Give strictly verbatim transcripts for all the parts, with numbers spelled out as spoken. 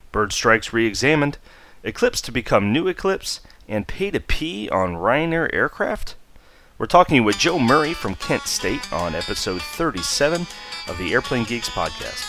Bird strikes re-examined, Eclipse to become new Eclipse, and pay to pee on Ryanair aircraft? We're talking with Joe Murray from Kent State on episode thirty-seven of the Airplane Geeks podcast.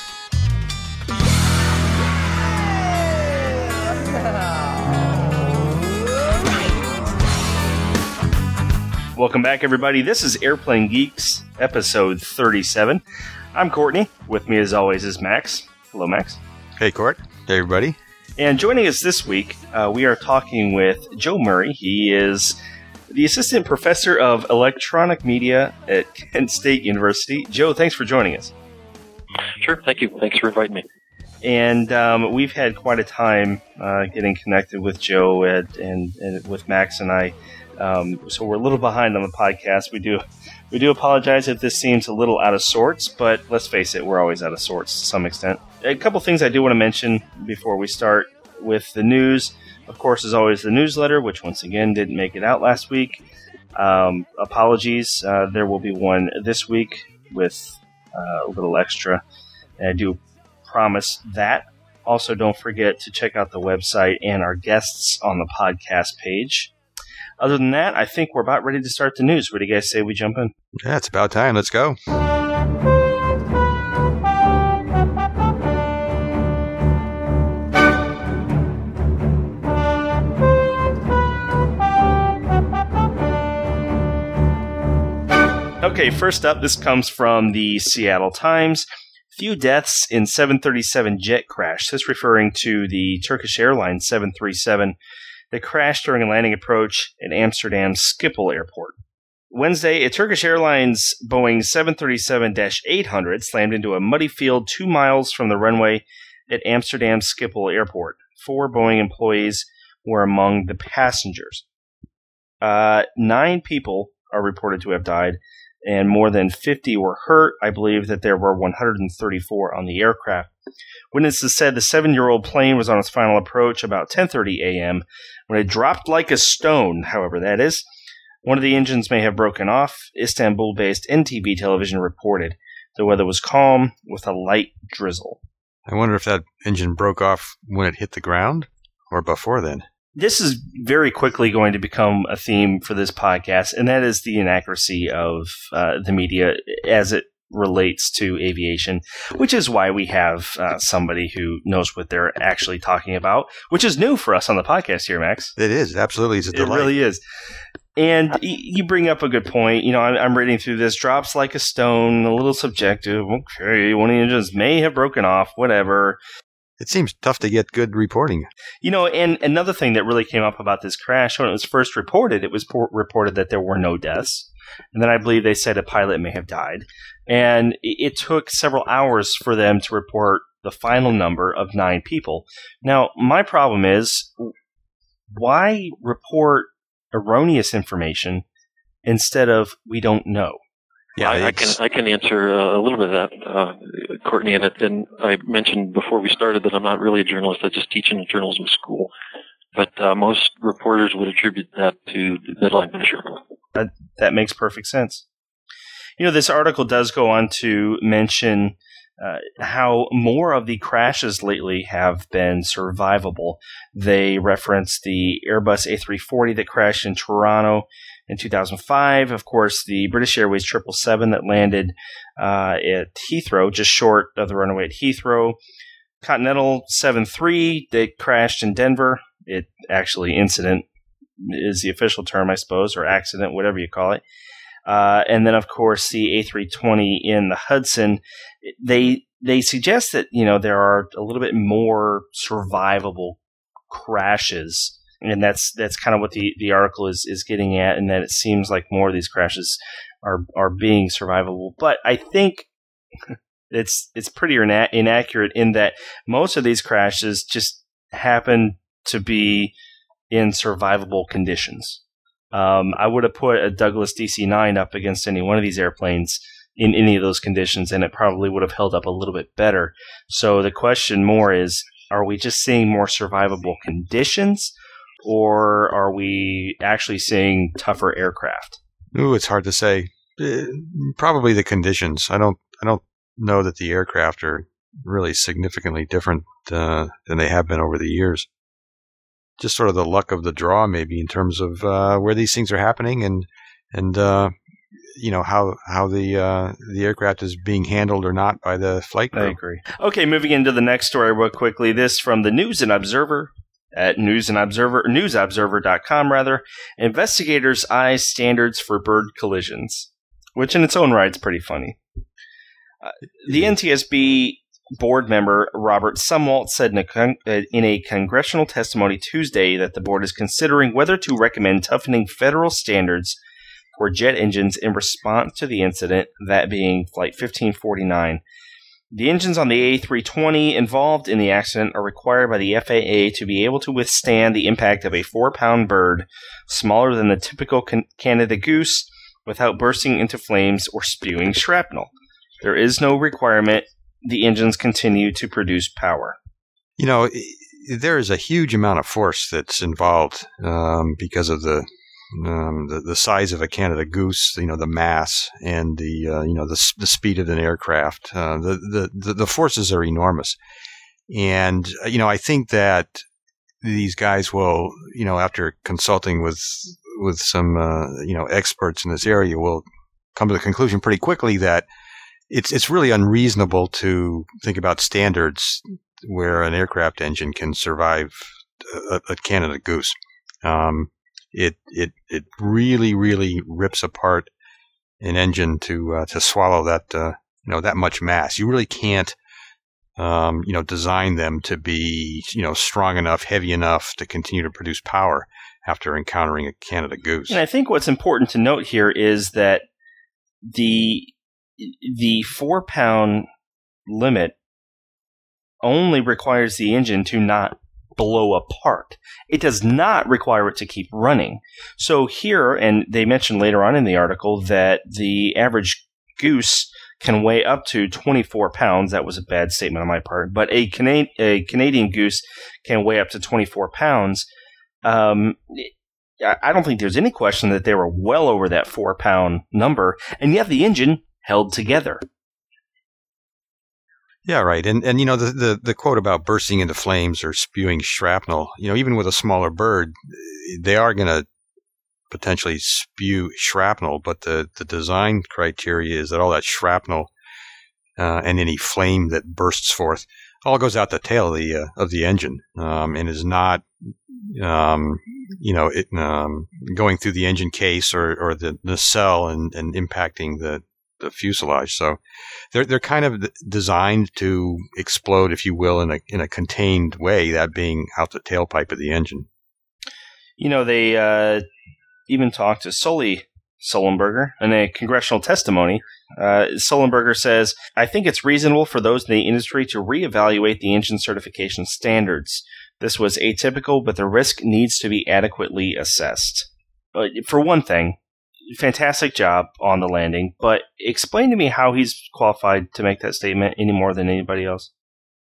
Welcome back, everybody. This is Airplane Geeks, episode thirty-seven. I'm Courtney. With me, as always, is Max. Hello, Max. Hey, Court. Hey, everybody. And joining us this week, uh, we are talking with Joe Murray. He is the Assistant Professor of Electronic Media at Kent State University. Joe, thanks for joining us. Sure, thank you. Thanks for inviting me. And um, we've had quite a time uh, getting connected with Joe and, and, and with Max and I. Um, so we're a little behind on the podcast. We do we do apologize if this seems a little out of sorts, but let's face it, we're always out of sorts to some extent. A couple things I do want to mention before we start with the news. Of course, as always, the newsletter, which once again didn't make it out last week. Um, apologies. Uh, there will be one this week with uh, a little extra. And I do promise that. Also, don't forget to check out the website and our guests on the podcast page. Other than that, I think we're about ready to start the news. What do you guys say we jump in? Yeah, it's about time. Let's go. Okay, first up, this comes from the Seattle Times. Few deaths in seven thirty-seven jet crash. This referring to the Turkish Airlines seven thirty-seven that crashed during a landing approach at Amsterdam Schiphol Airport. Wednesday, a Turkish Airlines Boeing seven thirty-seven dash eight hundred slammed into a muddy field two miles from the runway at Amsterdam Schiphol Airport. Four Boeing employees were among the passengers. Uh, nine people are reported to have died, and more than fifty were hurt. I believe that there were one hundred thirty-four on the aircraft. Witnesses said the seven-year-old plane was on its final approach about ten thirty a.m. when it dropped like a stone, however that is. One of the engines may have broken off, Istanbul-based N T V television reported. The weather was calm with a light drizzle. I wonder if that engine broke off when it hit the ground or before then. This is very quickly going to become a theme for this podcast, and that is the inaccuracy of uh, the media as it relates to aviation, which is why we have uh, somebody who knows what they're actually talking about, which is new for us on the podcast here, Max. It is. Absolutely. It's a delight. It really is. And you bring up a good point. You know, I'm reading through this. Drops like a stone, a little subjective. Okay, one of the engines may have broken off, whatever. It seems tough to get good reporting. You know, and another thing that really came up about this crash, when it was first reported, it was por- reported that there were no deaths. And then I believe they said a pilot may have died. And it took several hours for them to report the final number of nine people. Now, my problem is, why report erroneous information instead of we don't know? Yeah, I, I can I can answer uh, a little bit of that, uh, Courtney. And, it, and I mentioned before we started that I'm not really a journalist. I just teach in a journalism school. But uh, most reporters would attribute that to the deadline measure. That, that makes perfect sense. You know, this article does go on to mention uh, how more of the crashes lately have been survivable. They reference the Airbus A three forty that crashed in Toronto in two thousand five. Of course, the British Airways triple seven that landed uh, at Heathrow, just short of the runway at Heathrow. Continental seven three that crashed in Denver. It actually, incident is the official term, I suppose, or accident, whatever you call it. Uh, and then, of course, the A three twenty in the Hudson. They they suggest that, you know, there are a little bit more survivable crashes, and that's that's kind of what the, the article is, is getting at, and that it seems like more of these crashes are are being survivable. But I think it's it's pretty ina- inaccurate in that most of these crashes just happen to be in survivable conditions. Um, I would have put a Douglas D C nine up against any one of these airplanes in any of those conditions, and it probably would have held up a little bit better. So the question more is, are we just seeing more survivable conditions, or are we actually seeing tougher aircraft? Ooh, it's hard to say. Uh, probably the conditions. I don't. I don't know that the aircraft are really significantly different uh, than they have been over the years. Just sort of the luck of the draw, maybe, in terms of uh, where these things are happening and and uh, you know how how the uh, the aircraft is being handled or not by the flight crew. I agree. Okay, moving into the next story real quickly. This from the News and Observer at News and Observer news observer dot com rather. Investigators eye standards for bird collisions, which in its own right is pretty funny. Uh, the N T S B board member Robert Sumwalt said in a, con- in a congressional testimony Tuesday that the board is considering whether to recommend toughening federal standards for jet engines in response to the incident, that being Flight fifteen forty-nine. The engines on the A three twenty involved in the accident are required by the F A A to be able to withstand the impact of a four-pound bird smaller than the typical can- Canada goose without bursting into flames or spewing shrapnel. There is no requirement the engines continue to produce power. You know, there is a huge amount of force that's involved um, because of the, um, the the size of a Canada Goose, you know, the mass and the uh, you know the the speed of an aircraft. Uh, the, the the the forces are enormous, and you know I think that these guys will, you know, after consulting with with some uh, you know experts in this area, will come to the conclusion pretty quickly that It's it's really unreasonable to think about standards where an aircraft engine can survive a, a Canada Goose. Um, it it it really really rips apart an engine to uh, to swallow that uh, you know that much mass. You really can't um, you know design them to be you know strong enough, heavy enough to continue to produce power after encountering a Canada Goose. And I think what's important to note here is that the The four-pound limit only requires the engine to not blow apart. It does not require it to keep running. So here, and they mentioned later on in the article, that the average goose can weigh up to twenty-four pounds. That was a bad statement on my part. But a, Cana- a Canadian goose can weigh up to twenty-four pounds. Um, I don't think there's any question that they were well over that four-pound number, and yet the engine held together. Yeah, right. And, and you know, the, the, the quote about bursting into flames or spewing shrapnel, you know, even with a smaller bird, they are going to potentially spew shrapnel, but the, the design criteria is that all that shrapnel uh, and any flame that bursts forth all goes out the tail of the, uh, of the engine um, and is not, um, you know, it, um, going through the engine case or, or the nacelle and, and impacting the the fuselage. So they're they're kind of designed to explode, if you will, in a in a contained way, that being out the tailpipe of the engine. You know, they uh, even talked to Sully Sullenberger in a congressional testimony. Uh, Sullenberger says, "I think it's reasonable for those in the industry to reevaluate the engine certification standards. This was atypical, but the risk needs to be adequately assessed." Uh, for one thing, fantastic job on the landing, but explain to me how he's qualified to make that statement any more than anybody else.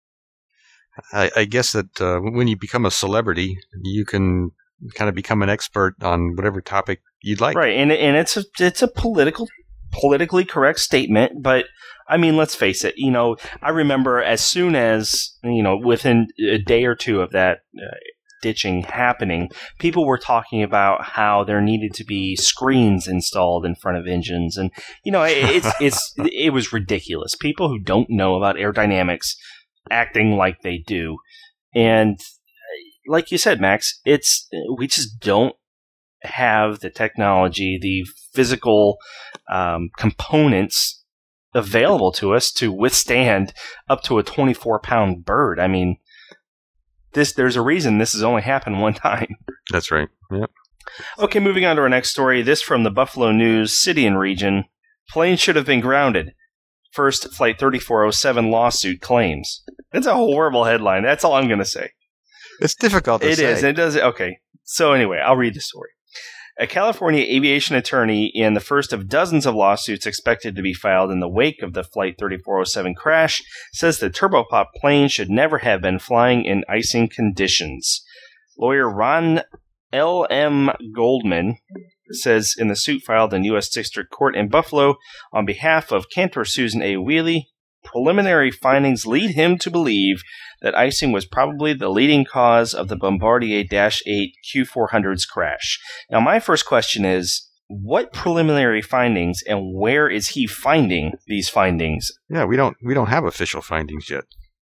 I, I guess that uh, when you become a celebrity, you can kind of become an expert on whatever topic you'd like. Right, and and it's a it's a political politically correct statement, but I mean, let's face it. You know, I remember as soon as you know, within a day or two of that Uh, ditching happening, people were talking about how there needed to be screens installed in front of engines, and you know, it, it's it's it was ridiculous. People who don't know about aerodynamics acting like they do, and like you said, Max, it's we just don't have the technology, the physical um, components available to us to withstand up to a twenty-four pound bird. I mean. This, there's a reason this has only happened one time. That's right. Yep. Okay, moving on to our next story. This from the Buffalo News City and Region. Plane should have been grounded. First Flight thirty-four oh seven lawsuit claims. That's a horrible headline. That's all I'm going to say. It's difficult to it say. It is. It does. Okay. So anyway, I'll read the story. A California aviation attorney in the first of dozens of lawsuits expected to be filed in the wake of the Flight thirty-four oh seven crash says the turboprop plane should never have been flying in icing conditions. Lawyer Ron L M. Goldman says in the suit filed in U S District Court in Buffalo on behalf of Cantor Susan A. Wheely, preliminary findings lead him to believe that icing was probably the leading cause of the Bombardier Dash eight Q four hundred's crash. Now, my first question is, what preliminary findings, and where is he finding these findings? Yeah, we don't we don't have official findings yet.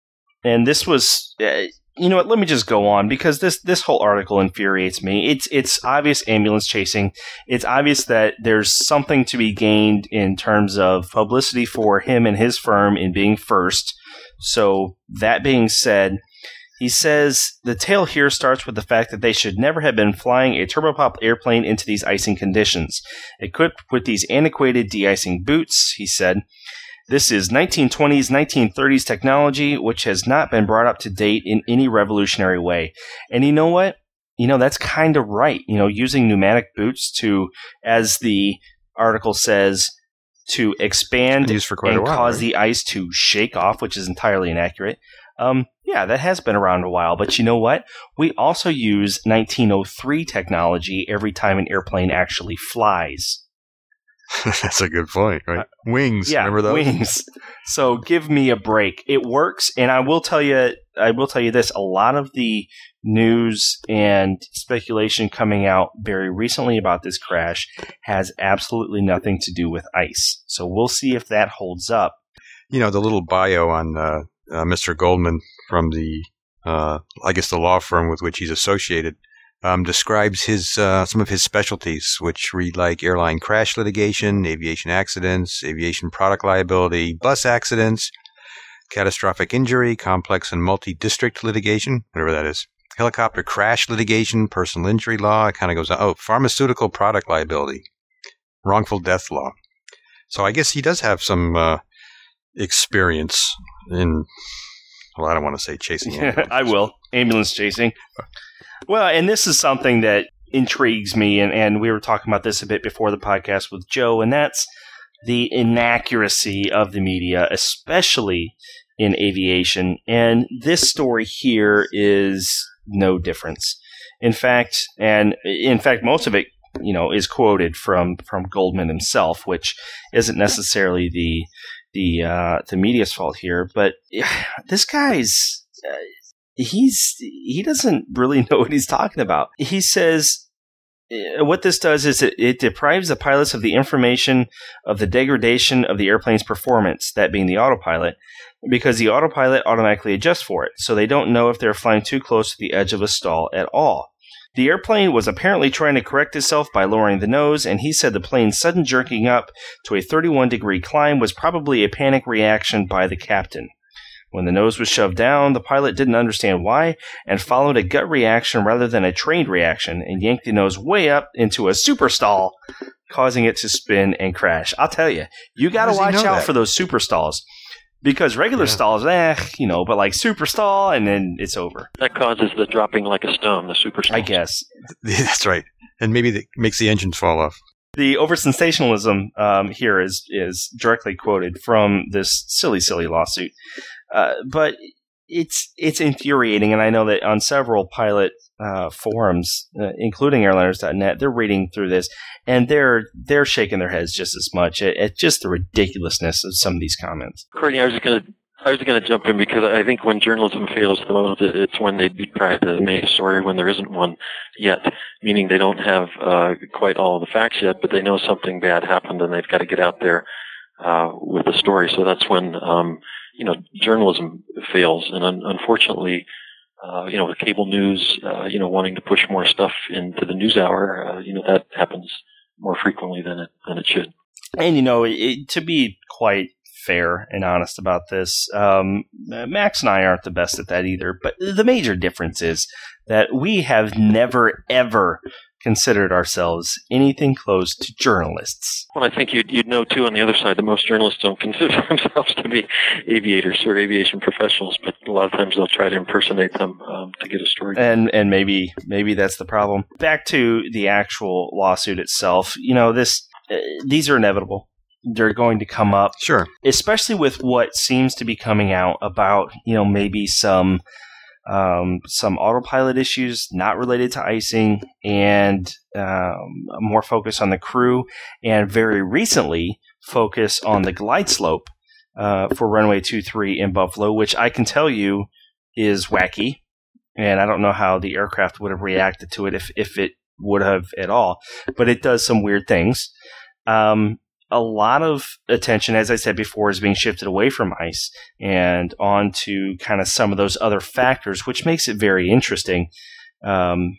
And this was, uh, you know what? Let me just go on, because this this whole article infuriates me. It's it's obvious ambulance chasing. It's obvious that there's something to be gained in terms of publicity for him and his firm in being first. So that being said, he says the tale here starts with the fact that they should never have been flying a turboprop airplane into these icing conditions. Equipped with these antiquated de-icing boots, he said, this is nineteen twenties, nineteen thirties technology, which has not been brought up to date in any revolutionary way. And you know what? You know, that's kind of right. You know, using pneumatic boots to, as the article says, to expand used for quite and a while, cause right? the ice to shake off, which is entirely inaccurate. Um, yeah, that has been around a while. But you know what? We also use nineteen oh three technology every time an airplane actually flies. That's a good point, right? Uh, wings, yeah, remember those? Wings. So give me a break. It works, and I will tell you, I will tell you this: a lot of the news and speculation coming out very recently about this crash has absolutely nothing to do with ice. So we'll see if that holds up. You know, the little bio on uh, uh, Mister Goldman from the, uh, I guess, the law firm with which he's associated. Um, describes his uh, some of his specialties, which read like airline crash litigation, aviation accidents, aviation product liability, bus accidents, catastrophic injury, complex and multi-district litigation, whatever that is, helicopter crash litigation, personal injury law. It kind of goes on. Oh, pharmaceutical product liability, wrongful death law. So I guess he does have some uh, experience in, well, I don't want to say chasing ambulances. I will. Ambulance chasing. Well, and this is something that intrigues me, and, and we were talking about this a bit before the podcast with Joe, and that's the inaccuracy of the media, especially in aviation. And this story here is no difference. In fact, and in fact, most of it, you know, is quoted from, from Goldman himself, which isn't necessarily the the uh, the media's fault here. But this guy's. Uh, He's he doesn't really know what he's talking about. He says what this does is it, it deprives the pilots of the information of the degradation of the airplane's performance, that being the autopilot, because the autopilot automatically adjusts for it, so they don't know if they're flying too close to the edge of a stall at all. The airplane was apparently trying to correct itself by lowering the nose, and he said the plane's sudden jerking up to a thirty-one degree climb was probably a panic reaction by the captain. When the nose was shoved down, the pilot didn't understand why and followed a gut reaction rather than a trained reaction and yanked the nose way up into a super stall, causing it to spin and crash. I'll tell you, you got to watch out that? for those super stalls, because regular yeah. stalls, eh, you know, but like super stall and then it's over. That causes the dropping like a stone, the super stall. I guess. That's right. And maybe that makes the engines fall off. The over-sensationalism um, here is, is directly quoted from this silly, silly lawsuit. Uh, but it's it's infuriating, and I know that on several pilot uh, forums, uh, including airliners dot net, they're reading through this, and they're they're shaking their heads just as much at, at just the ridiculousness of some of these comments. Courtney, I was going to I was going to jump in because I think when journalism fails the most, it's when they try to make a story when there isn't one yet, meaning they don't have uh, quite all the facts yet, but they know something bad happened, and they've got to get out there uh, with the story. So that's when um, you know, journalism fails. And un- unfortunately, uh, you know, with cable news, uh, you know, wanting to push more stuff into the news hour, uh, you know, that happens more frequently than it, than it should. And, you know, it, to be quite fair and honest about this, um, Max and I aren't the best at that either. But the major difference is that we have never, ever considered ourselves anything close to journalists. Well, I think you'd, you'd know, too, on the other side, that most journalists don't consider themselves to be aviators or aviation professionals, but a lot of times they'll try to impersonate them um, to get a story. And and maybe maybe that's the problem. Back to the actual lawsuit itself, you know, this uh, these are inevitable. They're going to come up. Sure. Especially with what seems to be coming out about, you know, maybe some Um, some autopilot issues not related to icing, and um, more focus on the crew, and very recently focus on the glide slope uh, for runway two three in Buffalo, which I can tell you is wacky. And I don't know how the aircraft would have reacted to it if, if it would have at all. But it does some weird things. Um, a lot of attention, as I said before, is being shifted away from ice and onto kind of some of those other factors, which makes it very interesting, um,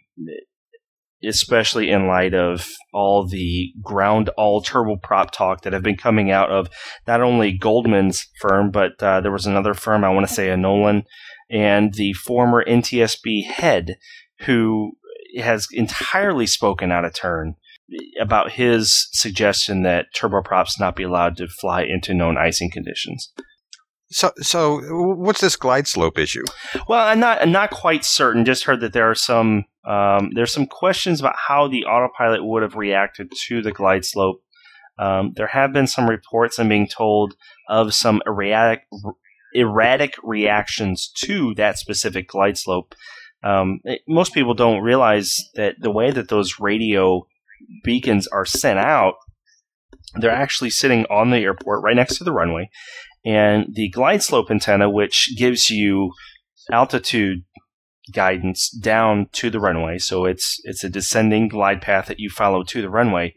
especially in light of all the ground all turboprop talk that have been coming out of not only Goldman's firm, but uh, there was another firm, I want to say a Nolan, and the former N T S B head who has entirely spoken out of turn about his suggestion that turboprops not be allowed to fly into known icing conditions. So, so what's this glide slope issue? Well, I'm not, I'm not quite certain. Just heard that there are some, um, there's some questions about how the autopilot would have reacted to the glide slope. Um, there have been some reports, I'm being told, of some erratic, erratic reactions to that specific glide slope. Um, it, most people don't realize that the way that those radio beacons are sent out, they're actually sitting on the airport right next to the runway. And the glide slope antenna, which gives you altitude guidance down to the runway, so it's it's a descending glide path that you follow to the runway.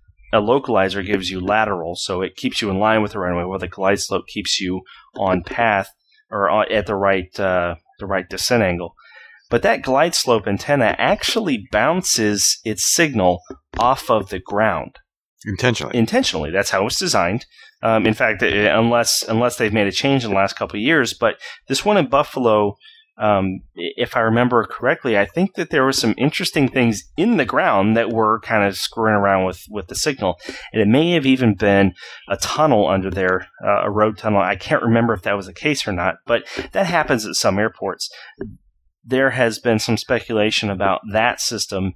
A localizer gives you lateral, so it keeps you in line with the runway, while the glide slope keeps you on path or at the right uh, the right descent angle. But that glide slope antenna actually bounces its signal off of the ground. Intentionally. Intentionally. That's how it's designed. Um, in fact, unless unless they've made a change in the last couple of years. But this one in Buffalo, um, if I remember correctly, I think that there were some interesting things in the ground that were kind of screwing around with, with the signal. And it may have even been a tunnel under there, uh, a road tunnel. I can't remember if that was the case or not. But that happens at some airports. There has been some speculation about that system,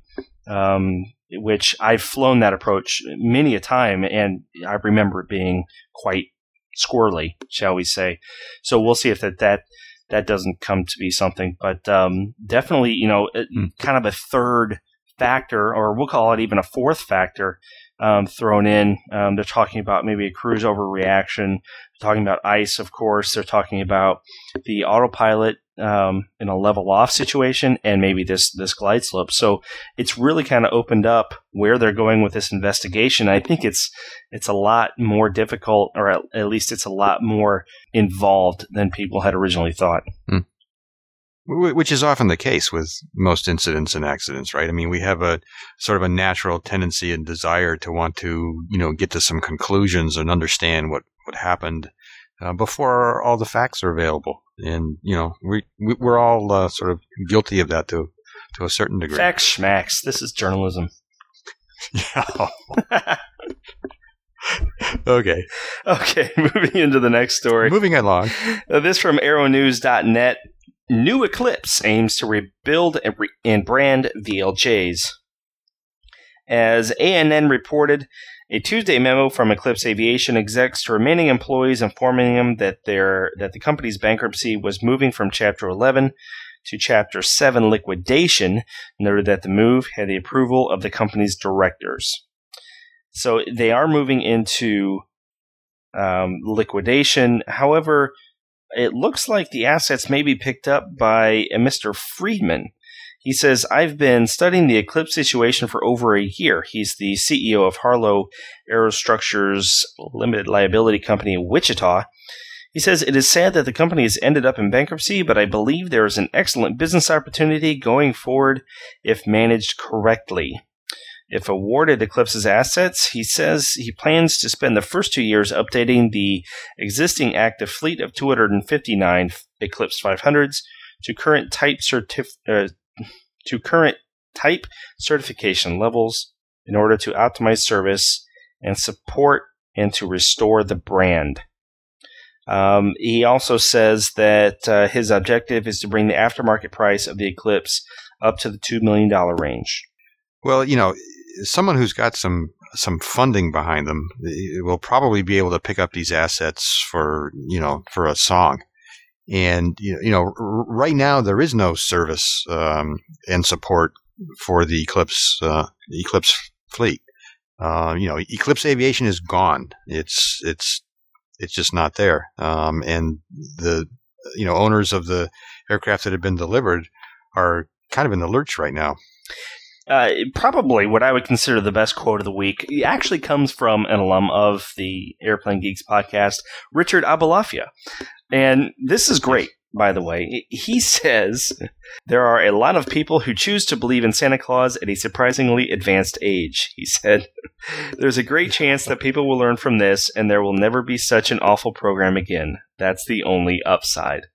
um, which I've flown that approach many a time, and I remember it being quite squirrely, shall we say. So we'll see if that that, that doesn't come to be something. But um, definitely, you know, mm. kind of a third factor, or we'll call it even a fourth factor, um, thrown in. Um, they're talking about maybe a cruise overreaction. They're talking about ice, of course. They're talking about the autopilot um, in a level off situation, and maybe this this glide slope. So it's really kind of opened up where they're going with this investigation. I think it's it's a lot more difficult, or at, at least it's a lot more involved than people had originally thought. Hmm. Which is often the case with most incidents and accidents, right? I mean, we have a sort of a natural tendency and desire to want to, you know, get to some conclusions and understand what, what happened uh, before all the facts are available. And, you know, we, we, we're all uh, sort of guilty of that to, to a certain degree. Facts schmacks. This is journalism. Yeah. Okay. Okay, moving into the next story. Moving along. Uh, this from aero news dot net. New Eclipse aims to rebuild and, re- and brand V L Js. As A N N reported, a Tuesday memo from Eclipse Aviation execs to remaining employees informing them that their that the company's bankruptcy was moving from Chapter eleven to Chapter seven liquidation, noted that the move had the approval of the company's directors. So they are moving into um, liquidation. However, it looks like the assets may be picked up by a Mister Friedman. He says, I've been studying the Eclipse situation for over a year. He's the C E O of Harlow Aerostructures Limited Liability Company in Wichita. He says, it is sad that the company has ended up in bankruptcy, but I believe there is an excellent business opportunity going forward if managed correctly. If awarded Eclipse's assets, he says he plans to spend the first two years updating the existing active fleet of two hundred fifty-nine Eclipse five hundreds to current type certif- uh, to current type certification levels in order to optimize service and support and to restore the brand. Um, he also says that uh, his objective is to bring the aftermarket price of the Eclipse up to the two million dollars range. Well, you know, someone who's got some some funding behind them will probably be able to pick up these assets for, you know, for a song. And, you know, right now there is no service um, and support for the Eclipse uh, Eclipse fleet. Uh, you know, Eclipse Aviation is gone. It's it's it's just not there. Um, and the you know owners of the aircraft that have been delivered are kind of in the lurch right now. Uh, probably what I would consider the best quote of the week actually comes from an alum of the Airplane Geeks podcast, Richard Abalafia. And this is great, by the way. He says, there are a lot of people who choose to believe in Santa Claus at a surprisingly advanced age. He said, there's a great chance that people will learn from this, and there will never be such an awful program again. That's the only upside.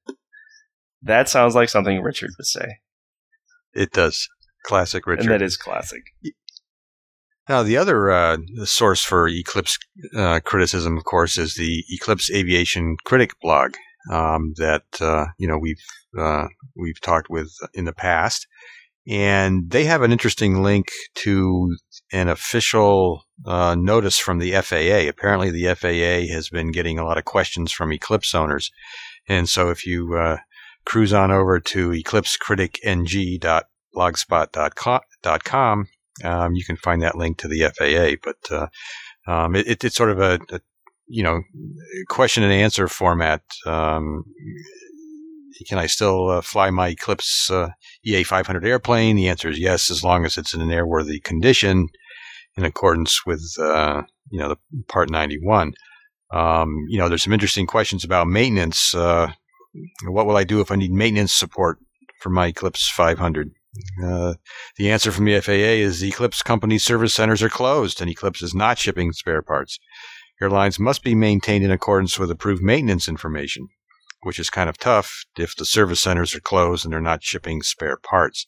That sounds like something Richard would say. It does. Classic Richard. And that is classic. Now, the other uh, source for Eclipse uh, criticism, of course, is the Eclipse Aviation Critic blog um, that uh, you know we've uh, we've talked with in the past, and they have an interesting link to an official uh, notice from the F A A. Apparently, the F A A has been getting a lot of questions from Eclipse owners, and so if you uh, cruise on over to eclipse critic n g dot blogspot dot com, um, you can find that link to the F A A. But uh, um, it, it's sort of a, a you know question and answer format. Um, can I still uh, fly my Eclipse uh, E A five hundred airplane? The answer is yes, as long as it's in an airworthy condition in accordance with uh, you know the Part ninety-one. Um, you know, there's some interesting questions about maintenance. Uh, what will I do if I need maintenance support for my Eclipse five hundred? Uh, the answer from the F A A is the Eclipse company service centers are closed, and Eclipse is not shipping spare parts. Airlines must be maintained in accordance with approved maintenance information, which is kind of tough if the service centers are closed and they're not shipping spare parts.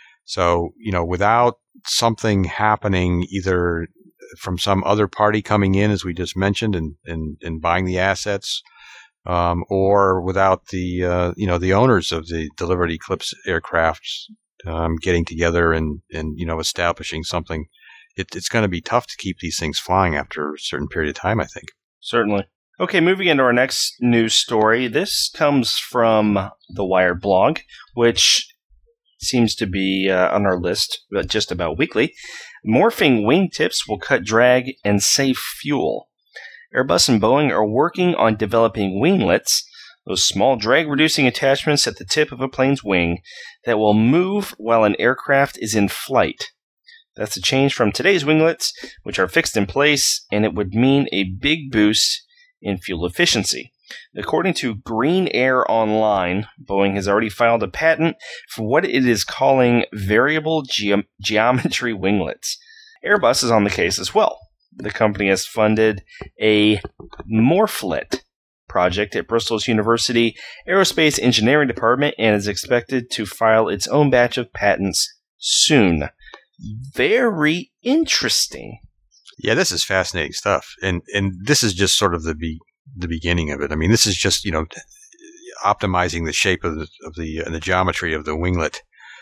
So, you know, without something happening either from some other party coming in, as we just mentioned, and, and, and buying the assets, um, or without the, uh, you know, the owners of the delivered Eclipse aircraft Um, getting together and, and, you know, establishing something, it, it's going to be tough to keep these things flying after a certain period of time, I think. Certainly. Okay, moving into our next news story. This comes from the Wired blog, which seems to be uh, on our list just about weekly. Morphing wingtips will cut drag and save fuel. Airbus and Boeing are working on developing winglets, those small drag-reducing attachments at the tip of a plane's wing that will move while an aircraft is in flight. That's a change from today's winglets, which are fixed in place, and it would mean a big boost in fuel efficiency. According to Green Air Online, Boeing has already filed a patent for what it is calling variable ge- geometry winglets. Airbus is on the case as well. The company has funded a Morphlet project at Bristol's University Aerospace Engineering Department and is expected to file its own batch of patents soon. Very interesting. Yeah, this is fascinating stuff, and and this is just sort of the be, the beginning of it. I mean, this is just you know optimizing the shape of the of the uh, the geometry of the winglet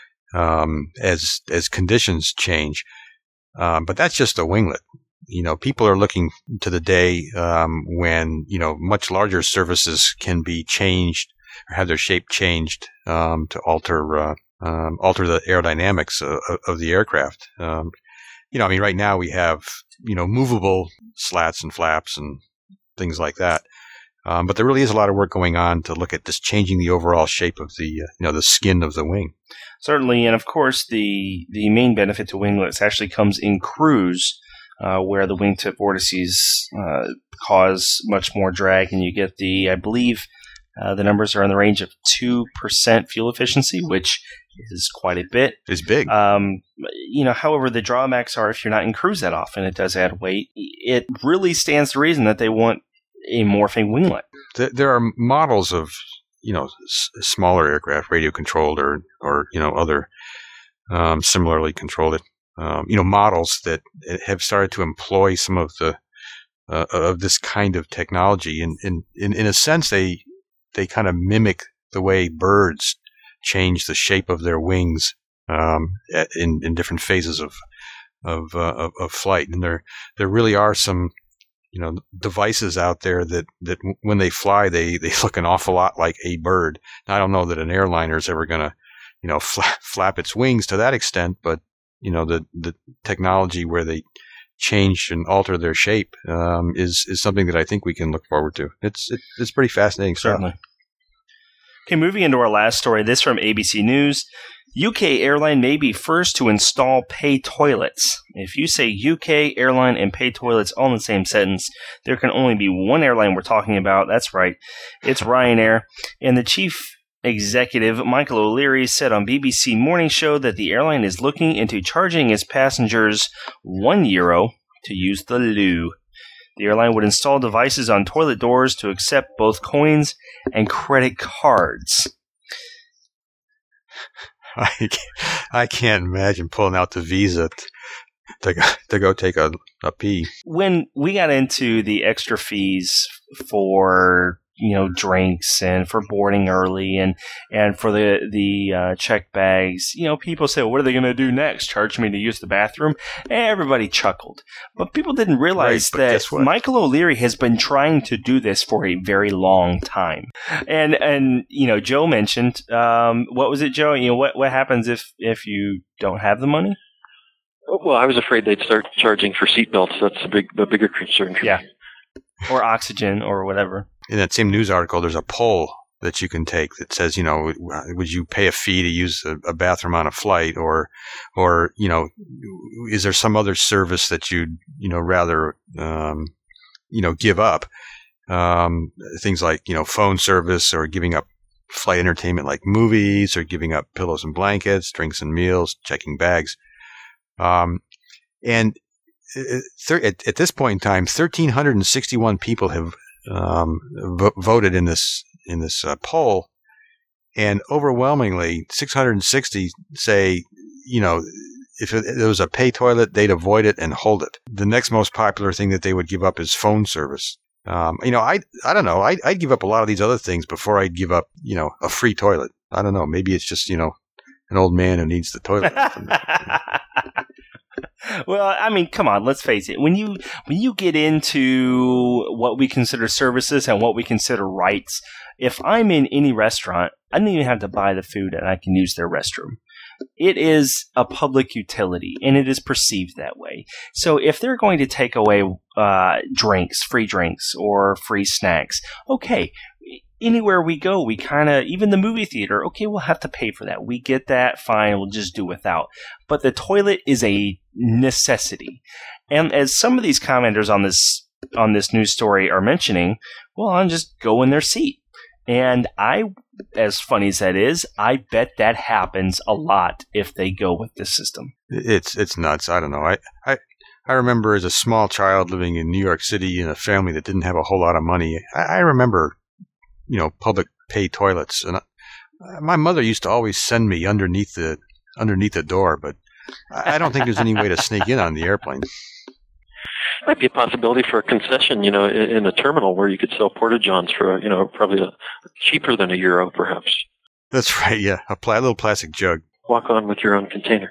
um, as as conditions change. Um, but that's just a winglet. You know, people are looking to the day um, when, you know, much larger surfaces can be changed or have their shape changed um, to alter uh, um, alter the aerodynamics of, of the aircraft. Um, you know, I mean, right now we have, you know, movable slats and flaps and things like that. Um, but there really is a lot of work going on to look at just changing the overall shape of the, uh, you know, the skin of the wing. Certainly, and of course, the, the main benefit to winglets actually comes in cruise, Uh, where the wingtip vortices uh, cause much more drag, and you get the, I believe, uh, the numbers are in the range of two percent fuel efficiency, which is quite a bit. It's big. Um, you know, however, the drawbacks are if you're not in cruise that often, it does add weight. It really stands to reason that they want a morphing winglet. There are models of, you know, s- smaller aircraft, radio controlled or, or you know, other um, similarly controlled Um, you know, models that have started to employ some of the uh, of this kind of technology, and in, in in a sense, they they kind of mimic the way birds change the shape of their wings um, in in different phases of of, uh, of of flight. And there there really are some you know devices out there that that when they fly, they they look an awful lot like a bird. Now, I don't know that an airliner is ever going to you know flap, flap its wings to that extent, but you know, the, the technology where they change and alter their shape um, is is something that I think we can look forward to. It's it, it's pretty fascinating stuff. Certainly. Okay, moving into our last story. This from A B C News. U K airline may be first to install pay toilets. If you say U K airline and pay toilets all in the same sentence, there can only be one airline we're talking about. That's right. It's Ryanair. And the chief executive, Michael O'Leary, said on B B C Morning Show that the airline is looking into charging its passengers one euro to use the loo. The airline would install devices on toilet doors to accept both coins and credit cards. I can't, I can't imagine pulling out the Visa t- to go, to go take a, a pee. When we got into the extra fees for, you know, drinks and for boarding early and, and for the, the uh, check bags, you know, people say, well, what are they going to do next? Charge me to use the bathroom? Everybody chuckled. But people didn't realize right, that Michael O'Leary has been trying to do this for a very long time. And, and you know, Joe mentioned, um, what was it, Joe? You know, what, what happens if, if you don't have the money? Well, I was afraid they'd start charging for seatbelts. That's a big, a bigger concern for yeah. me. Or oxygen or whatever. In that same news article, there's a poll that you can take that says, you know, would you pay a fee to use a, a bathroom on a flight, or, or you know, is there some other service that you'd, you know, rather, um, you know, give up? Um, things like, you know, phone service, or giving up flight entertainment like movies, or giving up pillows and blankets, drinks and meals, checking bags. Um, and at, at this point in time, one thousand three hundred sixty-one people have um, vo- voted in this in this uh, poll, and overwhelmingly, six hundred sixty say, you know, if it, there was a pay toilet, they'd avoid it and hold it. The next most popular thing that they would give up is phone service. Um, you know, I I don't know. I, I'd give up a lot of these other things before I'd give up, you know, a free toilet. I don't know. Maybe it's just, you know, an old man who needs the toilet. Well, I mean, come on, let's face it. When you when you get into what we consider services and what we consider rights, if I'm in any restaurant, I don't even have to buy the food and I can use their restroom. It is a public utility, and it is perceived that way. So if they're going to take away uh, drinks, free drinks, or free snacks, okay, anywhere we go, we kind of, even the movie theater, okay, we'll have to pay for that. We get that, fine, we'll just do without. But the toilet is a necessity. And as some of these commenters on this on this news story are mentioning, well, I'll just go in their seat. And I, as funny as that is, I bet that happens a lot if they go with this system. It's it's nuts. I don't know. I, I I remember as a small child living in New York City in a family that didn't have a whole lot of money. I, I remember, you know, public pay toilets, and I, my mother used to always send me underneath the underneath the door, but I don't think there's any way to sneak in on the airplane. Might be a possibility for a concession, you know, in, in a terminal where you could sell porta-johns for, you know, probably a, cheaper than a euro, perhaps. That's right, yeah. A pla- little plastic jug. Walk on with your own container.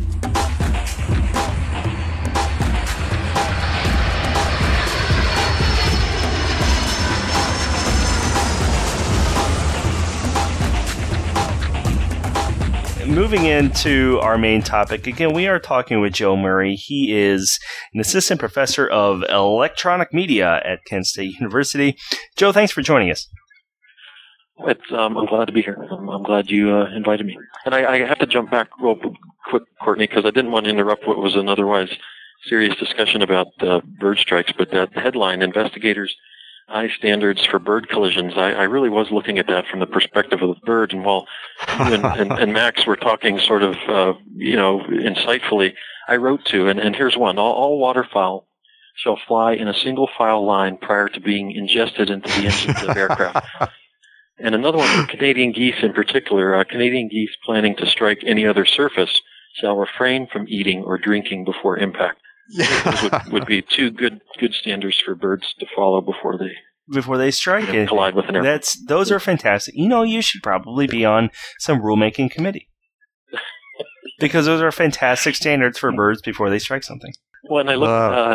Moving into our main topic, again, we are talking with Joe Murray. He is an assistant professor of electronic media at Kent State University. Joe, thanks for joining us. It's, um, I'm glad to be here. I'm, I'm glad you uh, invited me. And I, I have to jump back real quick, Courtney, because I didn't want to interrupt what was an otherwise serious discussion about uh, bird strikes. But that headline, Investigators High Standards for Bird Collisions, I, I really was looking at that from the perspective of the bird. And while you and, and, and Max were talking sort of, uh, you know, insightfully, I wrote to, and, and here's one, all, all waterfowl shall fly in a single file line prior to being ingested into the engines of aircraft. And another one for Canadian geese in particular, uh, Canadian geese planning to strike any other surface shall refrain from eating or drinking before impact. Those would, would be two good good standards for birds to follow before they before they strike it. Collide with an airplane. That's those are fantastic. You know, you should probably be on some rulemaking committee because those are fantastic standards for birds before they strike something. Well, and I looked. Uh,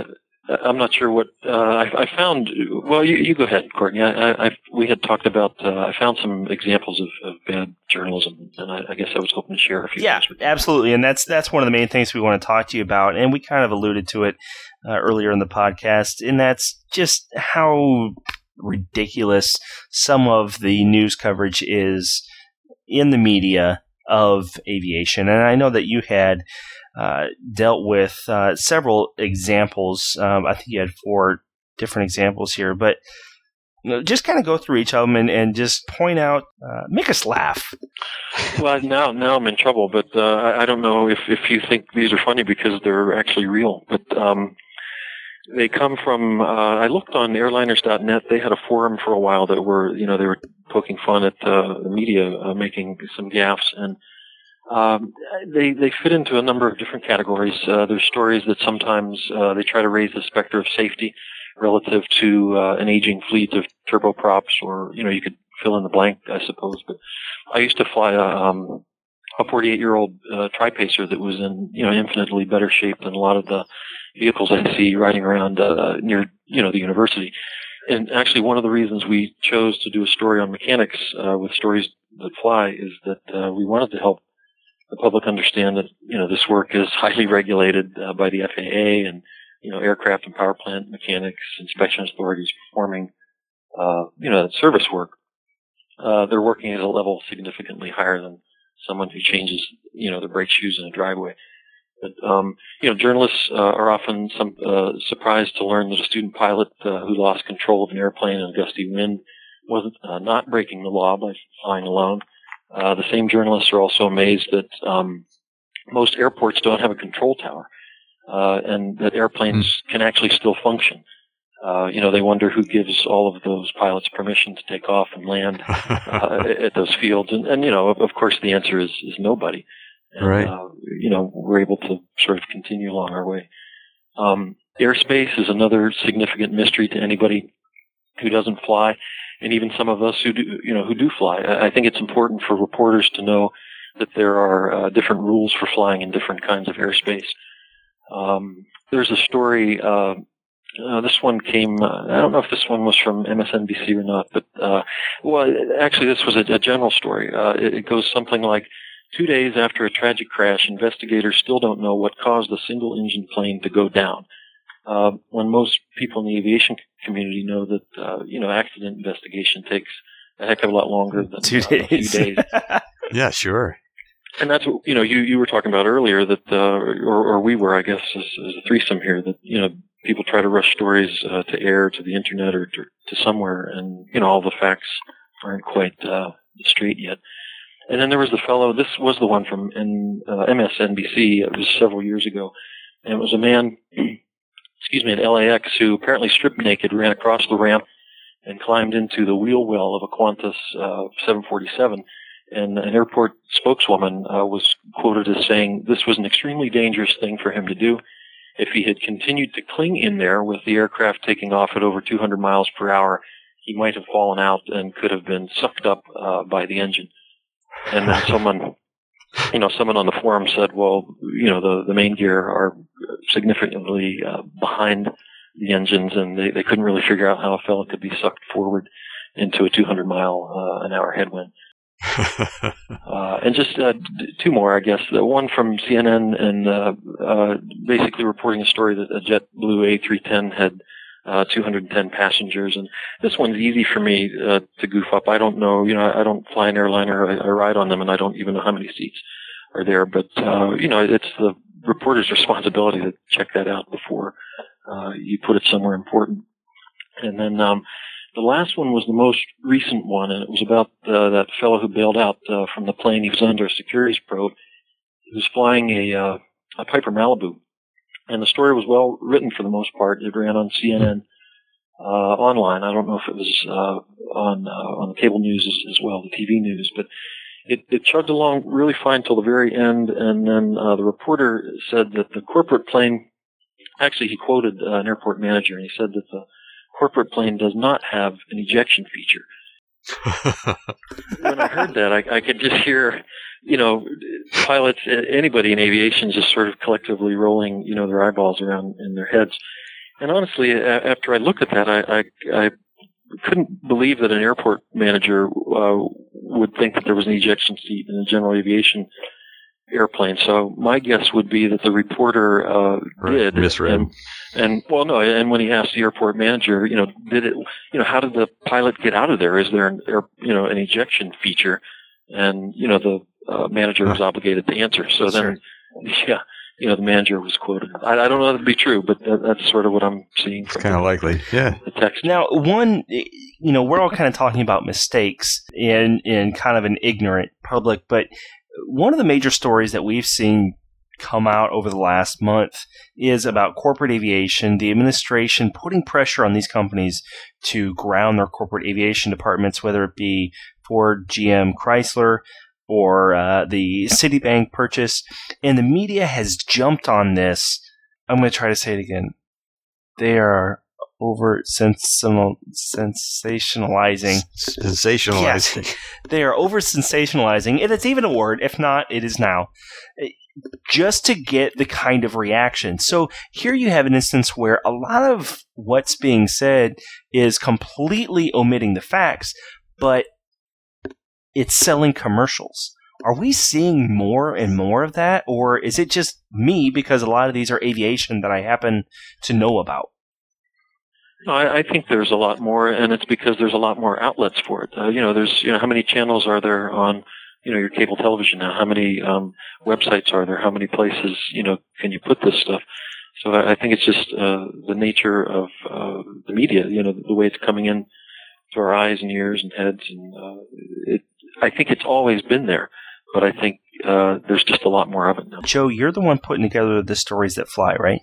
I'm not sure what uh, I, I found. Well, you, you go ahead, Courtney. I, I, we had talked about. Uh, I found some examples of, of bad journalism, and I, I guess I was hoping to share a few. Yeah, things with absolutely, and that's that's one of the main things we want to talk to you about, and we kind of alluded to it uh, earlier in the podcast, and that's just how ridiculous some of the news coverage is in the media of aviation, and I know that you had. Uh, dealt with uh, several examples. Um, I think you had four different examples here, but you know, just kind of go through each of them and, and just point out, uh, make us laugh. Well, now now I'm in trouble, but uh, I, I don't know if, if you think these are funny because they're actually real. But um, they come from. Uh, I looked on airliners dot net. They had a forum for a while that were, you know, they were poking fun at uh, the media uh, making some gaffes and. Um, they they fit into a number of different categories. Uh, there's stories that sometimes uh, they try to raise the specter of safety relative to uh, an aging fleet of turboprops, or you know you could fill in the blank, I suppose. But I used to fly a um, a forty-eight-year-old uh, tri-pacer that was in you know infinitely better shape than a lot of the vehicles I see riding around uh, near you know the university. And actually, one of the reasons we chose to do a story on mechanics uh, with Stories That Fly is that uh, we wanted to help the public understand that, you know, this work is highly regulated uh, by the F A A and, you know, aircraft and power plant mechanics, inspection authorities performing, uh, you know, that service work. Uh, they're working at a level significantly higher than someone who changes, you know, their brake shoes in a driveway. But, um, you know, journalists uh, are often some, uh, surprised to learn that a student pilot uh, who lost control of an airplane in a gusty wind wasn't uh, not breaking the law by flying alone. Uh, the same journalists are also amazed that um, most airports don't have a control tower, uh, and that airplanes mm. can actually still function. Uh, you know, they wonder who gives all of those pilots permission to take off and land uh, at those fields. And, and you know, of, of course, the answer is, is nobody. And, right. Uh, you know, we're able to sort of continue along our way. Um, airspace is another significant mystery to anybody who doesn't fly. And even some of us who do, you know, who do fly. I think it's important for reporters to know that there are uh, different rules for flying in different kinds of airspace. Um, there's a story, uh, uh, this one came, uh, I don't know if this one was from M S N B C or not, but, uh, well, actually this was a, a general story. Uh, it, it goes something like, two days after a tragic crash, investigators still don't know what caused a single-engine plane to go down. Uh, when most people in the aviation community know that, uh, you know, accident investigation takes a heck of a lot longer than two uh, days. a few days. Yeah, sure. And that's what, you know, you, you were talking about earlier that, uh, or, or we were, I guess, as, as a threesome here, that, you know, people try to rush stories uh, to air, to the internet, or to, to somewhere, and, you know, all the facts aren't quite uh, straight yet. And then there was the fellow, this was the one from N, uh, M S N B C, it was several years ago, and it was a man, excuse me, at L A X who apparently stripped naked, ran across the ramp, and climbed into the wheel well of a Qantas uh, seven forty-seven. And an airport spokeswoman uh, was quoted as saying this was an extremely dangerous thing for him to do. If he had continued to cling in there with the aircraft taking off at over two hundred miles per hour, he might have fallen out and could have been sucked up uh, by the engine. And then someone, you know, someone on the forum said, well, you know, the, the main gear are significantly uh, behind the engines, and they, they couldn't really figure out how a fellow could be sucked forward into a two hundred mile uh, an hour headwind. uh, and just uh, two more, I guess. The one from C N N, and uh, uh, basically reporting a story that a JetBlue A three ten had uh, two hundred ten passengers. And this one's easy for me uh, to goof up. I don't know, you know, I don't fly an airliner. I, I ride on them, and I don't even know how many seats are there. But uh, you know, it's the reporter's responsibility to check that out before uh, you put it somewhere important. And then um, the last one was the most recent one, and it was about uh, that fellow who bailed out uh, from the plane. He was under a securities probe. He was flying a, uh, a Piper Malibu, and the story was well written for the most part. It ran on C N N uh, online. I don't know if it was uh, on uh, on the cable news as, as well, the T V news, but it, it chugged along really fine till the very end. And then uh, the reporter said that the corporate plane, actually he quoted uh, an airport manager, and he said that the corporate plane does not have an ejection feature. When I heard that, I, I could just hear, you know, pilots, anybody in aviation just sort of collectively rolling, you know, their eyeballs around in their heads. and honestly, a- after I looked at that, I, I, I couldn't believe that an airport manager uh, would think that there was an ejection seat in a general aviation airplane. So my guess would be that the reporter uh, Right, did misread. And, and well, no, and when he asked the airport manager, you know, did it, you know, how did the pilot get out of there? Is there an, air, you know, an ejection feature? And you know, the uh, manager was obligated to answer. So then, yeah, you know, the manager was quoted. I, I don't know that to be true, but that, that's sort of what I'm seeing. It's kind of likely, yeah. The text. Now, one, you know, we're all kind of talking about mistakes in in kind of an ignorant public, but one of the major stories that we've seen come out over the last month is about corporate aviation, the administration putting pressure on these companies to ground their corporate aviation departments, whether it be Ford, G M, Chrysler, or uh, the Citibank purchase. And the media has jumped on this. I'm going to try to say it again. They are over sensational, sensationalizing. Sensationalizing. Yes, they are over sensationalizing. And it's even a word. If not, it is now. Just to get the kind of reaction. So here you have an instance where a lot of what's being said is completely omitting the facts, but it's selling commercials. Are we seeing more and more of that, or is it just me because a lot of these are aviation that I happen to know about? No, I, I think there's a lot more, and it's because there's a lot more outlets for it. Uh, you know, there's, you know, how many channels are there on, you know, your cable television now? How many um, websites are there? How many places, you know, can you put this stuff? So I, I think it's just uh, the nature of uh, the media, you know, the way it's coming in to our eyes and ears and heads. And uh, it, I think it's always been there, but I think uh, there's just a lot more of it now. Joe, you're the one putting together the Stories That Fly, right?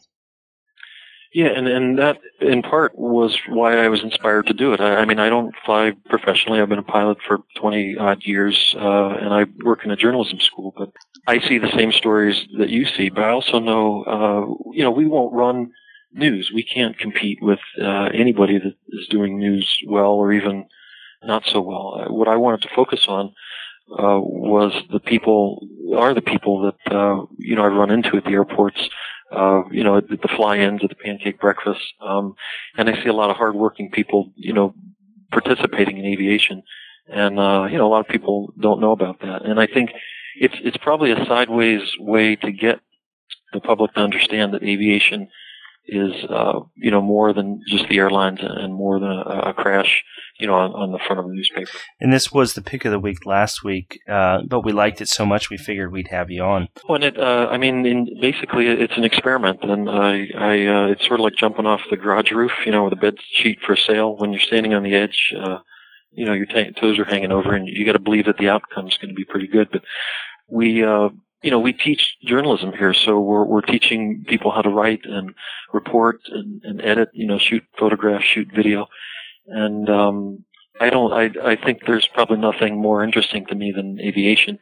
Yeah, and, and that in part was why I was inspired to do it. I, I mean, I don't fly professionally. I've been a pilot for twenty odd years, uh, and I work in a journalism school, but I see the same stories that you see, but I also know, uh, you know, we won't run news. We can't compete with uh, anybody that is doing news well or even not so well. Uh, what I wanted to focus on uh, was the people, are the people that, uh, you know, I run into at the airports, uh, you know, at the fly-ins, at the pancake breakfast. Um, and I see a lot of hardworking people, you know, participating in aviation. And, uh, you know, a lot of people don't know about that. And I think it's, it's probably a sideways way to get the public to understand that aviation is, uh, you know, more than just the airlines and more than a, a crash, you know, on, on the front of a newspaper. And this was the pick of the week last week, uh, but we liked it so much we figured we'd have you on. Well, and it, uh, I mean, in, basically it's an experiment, and I, I, uh, it's sort of like jumping off the garage roof, you know, with a bed sheet for sale. When you're standing on the edge, uh, you know, your t- toes are hanging over, and you got to believe that the outcome's going to be pretty good. But we, uh, you know, we teach journalism here, so we're we're teaching people how to write and report and, and edit, you know, shoot photographs, shoot video. And um, I don't. I I think there's probably nothing more interesting to me than aviation.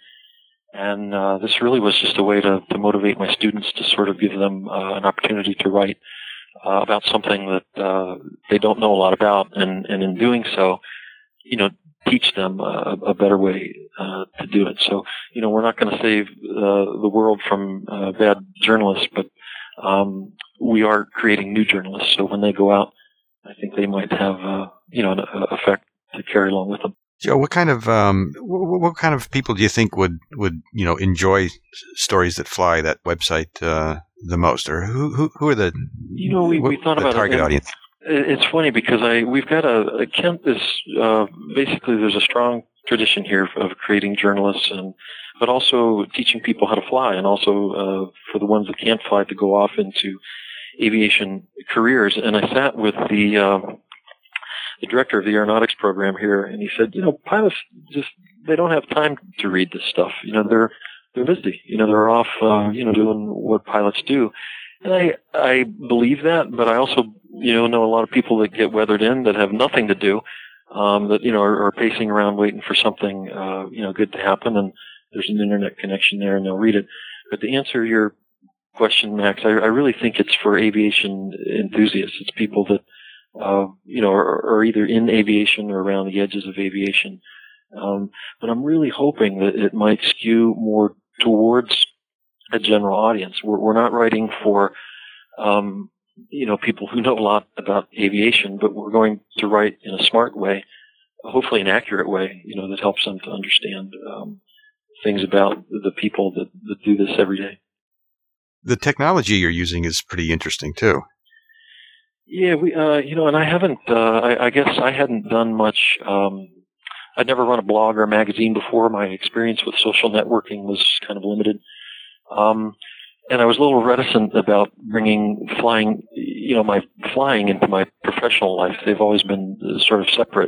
And uh, this really was just a way to, to motivate my students to sort of give them uh, an opportunity to write uh, about something that uh, they don't know a lot about, and, and in doing so, you know, teach them a, a better way uh, to do it. So, you know, we're not going to save uh, the world from uh, bad journalists, but um, we are creating new journalists. So when they go out, I think they might have, uh, you know, an effect to carry along with them. Joe, what kind of um, what, what kind of people do you think would, would you know enjoy Stories That Fly, that website, uh, the most, or who who, who are the you know we, we thought the about target it, audience? It's funny because I we've got a, a Kent is uh, basically there's a strong tradition here of creating journalists and but also teaching people how to fly, and also uh, for the ones that can't fly to go off into aviation careers. And I sat with the uh, the director of the aeronautics program here, and he said, you know, pilots just they don't have time to read this stuff. You know, they're they're busy. You know, they're off, uh, you know, doing what pilots do. And I I believe that, but I also you know know a lot of people that get weathered in that have nothing to do, um, that you know are, are pacing around waiting for something uh, you know good to happen, and there's an internet connection there, and they'll read it. But to answer your question, Max, I, I really think it's for aviation enthusiasts. It's people that uh, you know are, are either in aviation or around the edges of aviation. Um, but I'm really hoping that it might skew more towards a general audience. We're, we're not writing for um, you know, people who know a lot about aviation, but we're going to write in a smart way, hopefully an accurate way, you know, that helps them to understand um, things about the people that, that do this every day. The technology you're using is pretty interesting too. Yeah, we, uh, you know, and I haven't, uh, I, I guess I hadn't done much, um, I'd never run a blog or a magazine before. My experience with social networking was kind of limited. Um, and I was a little reticent about bringing flying, you know, my flying into my professional life. They've always been sort of separate.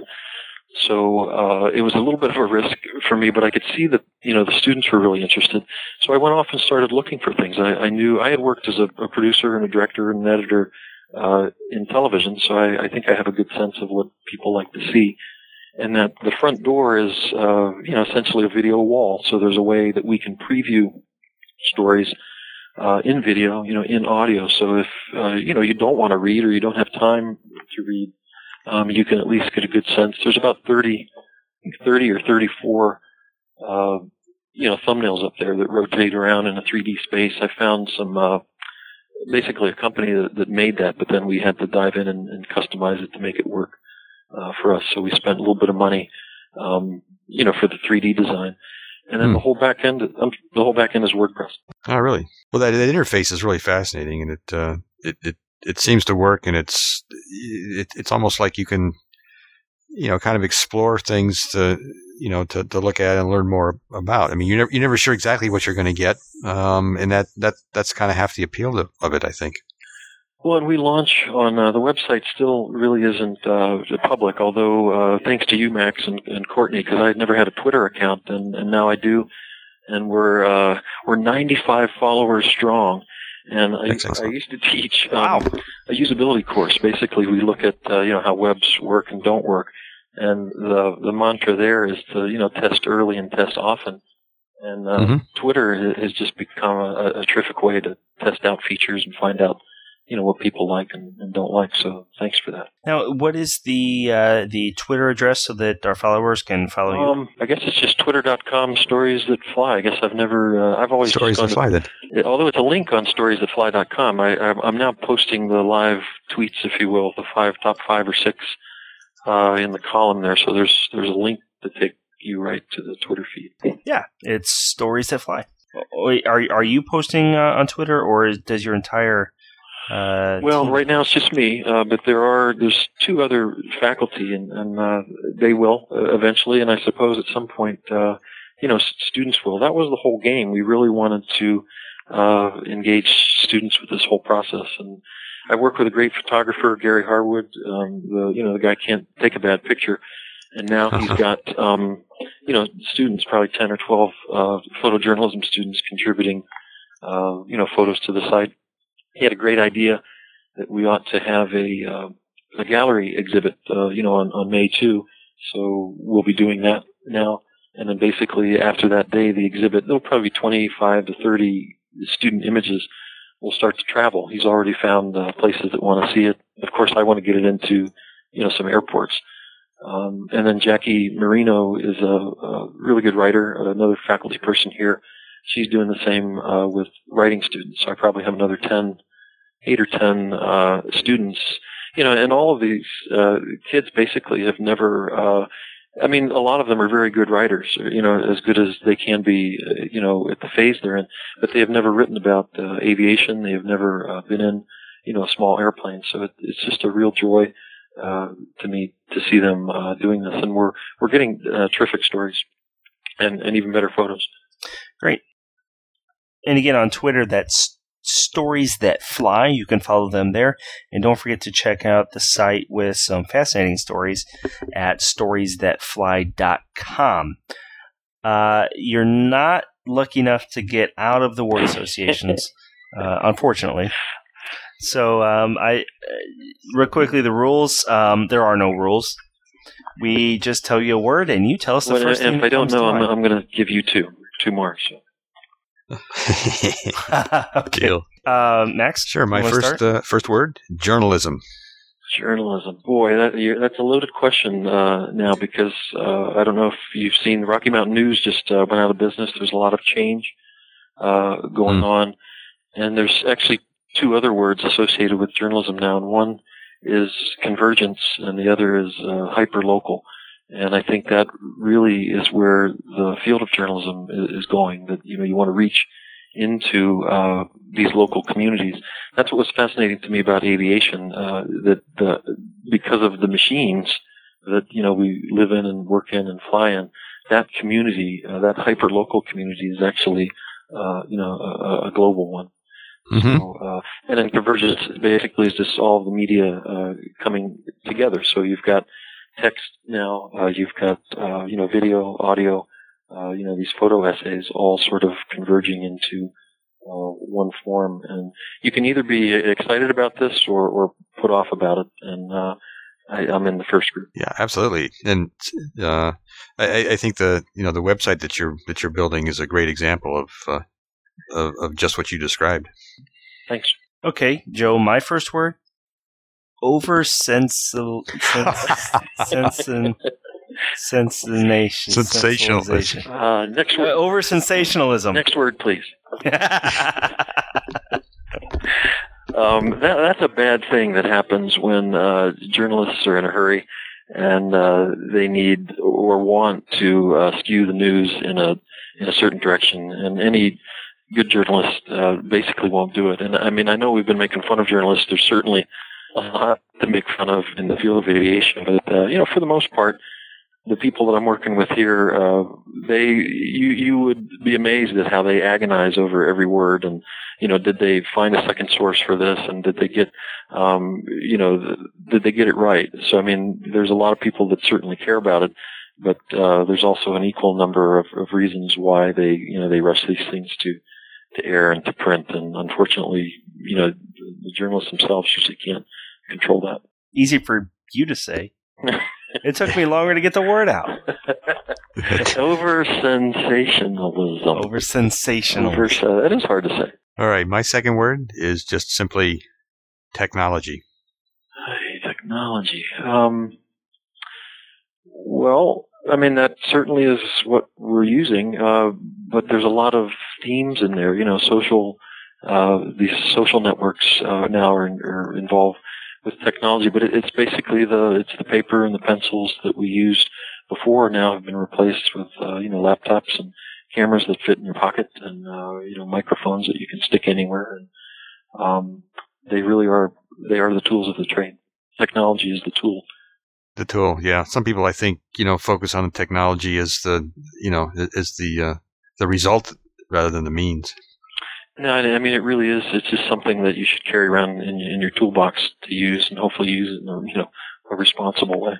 So, uh, it was a little bit of a risk for me, but I could see that, you know, the students were really interested. So I went off and started looking for things. I, I knew I had worked as a, a producer and a director and an editor, uh, in television. So I, I think I have a good sense of what people like to see. And that the front door is, uh, you know, essentially a video wall. So there's a way that we can preview stories, uh, in video, you know, in audio. So if, uh, you know, you don't want to read or you don't have time to read, Um, you can at least get a good sense. There's about thirty, thirty or thirty-four, uh, you know, thumbnails up there that rotate around in a three D space. I found some, uh, basically a company that, that made that, but then we had to dive in and, and customize it to make it work, uh, for us. So we spent a little bit of money, um, you know, for the three D design. And then hmm. the whole back end, um, the whole back end is WordPress. Oh, really? Well, that, that interface is really fascinating, and it, uh, it, it, it seems to work, and it's it, it's almost like you can, you know, kind of explore things to, you know, to, to look at and learn more about. I mean, you never you're never sure exactly what you're going to get, um, and that, that that's kind of half the appeal of, of it, I think. Well, and we launch on uh, the website still really isn't uh, public, although uh, thanks to you, Max and, and Courtney, because I had never had a Twitter account, and, and now I do, and we're uh, we're ninety-five followers strong. And I, I used to teach um, wow. a usability course. Basically, we look at uh, you know how webs work and don't work, and the the mantra there is to you know test early and test often. And uh, mm-hmm. Twitter has just become a, a terrific way to test out features and find out you know what people like and, and don't like. So thanks for that. Now, what is the uh, the Twitter address so that our followers can follow you? Um, I guess it's just twitter dot com stories that fly. I guess I've never, uh, I've always stories that fly. Then, although it's a link on stories that fly dot com, I, I'm now posting the live tweets, if you will, the five top five or six uh, in the column there. So there's there's a link to take you right to the Twitter feed. Yeah, it's Stories That Fly. Are are you posting uh, on Twitter, or does your entire Uh, well, team. Right now it's just me, uh, but there are there's two other faculty, and, and uh, they will uh, eventually, and I suppose at some point, uh, you know, students will. That was the whole game. We really wanted to uh, engage students with this whole process, and I work with a great photographer, Gary Harwood. Um, the you know the guy can't take a bad picture, and now he's got um, you know students, probably ten or twelve uh, photojournalism students contributing uh, you know photos to the site. He had a great idea that we ought to have a uh, a gallery exhibit, uh, you know, on, on May second. So we'll be doing that now. And then basically after that day, the exhibit, there'll probably be twenty-five to thirty student images will start to travel. He's already found uh, places that want to see it. Of course, I want to get it into, you know, some airports. Um, and then Jackie Marino is a, a really good writer, another faculty person here. She's doing the same uh, with writing students. So I probably have another ten, eight or ten uh, students. You know, and all of these uh, kids basically have never. Uh, I mean, a lot of them are very good writers. You know, as good as they can be. Uh, you know, at the phase they're in, but they have never written about uh, aviation. They have never uh, been in, you know, a small airplane. So it, it's just a real joy uh, to me to see them uh, doing this, and we're we're getting uh, terrific stories and, and even better photos. Great. And again, on Twitter, that's Stories That Fly. You can follow them there. And don't forget to check out the site with some fascinating stories at stories that fly dot com. Uh, you're not lucky enough to get out of the word associations, uh, unfortunately. So, um, I real quickly, the rules. Um, there are no rules. We just tell you a word, and you tell us the well, first if thing. If I don't know, I'm, I'm going to give you two, two more. So. Okay. Deal. Uh, Max? Sure. My first uh, first word: journalism. Journalism. Boy, that, that's a loaded question uh, now because uh, I don't know if you've seen Rocky Mountain News just uh, went out of business. There's a lot of change uh, going mm. on, and there's actually two other words associated with journalism now, and one is convergence, and the other is uh, hyper-local. And I think that really is where the field of journalism is, is going. That you know, you want to reach into uh, these local communities. That's what was fascinating to me about aviation. Uh, that the, because of the machines that you know we live in and work in and fly in, that community, uh, that hyper-local community, is actually uh, you know a, a global one. Mm-hmm. So, uh, and then convergence basically is just all the media uh, coming together. So you've got text now, uh, you've got uh, you know video, audio, uh, you know these photo essays, all sort of converging into uh, one form. And you can either be excited about this or, or put off about it. And uh, I, I'm in the first group. Yeah, absolutely. And uh, I, I think the you know the website that you're that you're building is a great example of. Uh, Of, of just what you described. Thanks. Okay, Joe, my first word? Over-sensational. Sensationalism. Sensationalism. Uh, next word. Uh, over-sensationalism. Next word, please. um, that, that's a bad thing that happens when uh, journalists are in a hurry and uh, they need or want to uh, skew the news in a in a certain direction, and any good journalist uh, basically won't do it. And I mean, I know we've been making fun of journalists. There's certainly a lot to make fun of in the field of aviation, but uh, you know, for the most part, the people that I'm working with here, uh, they you you would be amazed at how they agonize over every word. And you know, did they find a second source for this? And did they get, um, you know, th- did they get it right? So I mean, there's a lot of people that certainly care about it. But uh, there's also an equal number of, of reasons why they, you know, they rush these things to, to air and to print. And unfortunately, you know, the journalists themselves usually can't control that. Easy for you to say. It took me longer to get the word out. Over sensationalism. Over sensational. Over, uh, that is hard to say. All right, my second word is just simply technology. Hey, technology. Um, Well, I mean, that certainly is what we're using, uh, but there's a lot of themes in there. You know, social, uh, these social networks uh, now are, are involved with technology, but it, it's basically the it's the paper and the pencils that we used before now have been replaced with uh, you know laptops and cameras that fit in your pocket, and uh, you know microphones that you can stick anywhere. And um, they really are they are the tools of the trade. Technology is the tool. The tool, yeah. Some people, I think, you know, focus on the technology as the, you know, as the uh, the result rather than the means. No, I mean, it really is. It's just something that you should carry around in, in your toolbox to use, and hopefully use it in a, you know, a responsible way.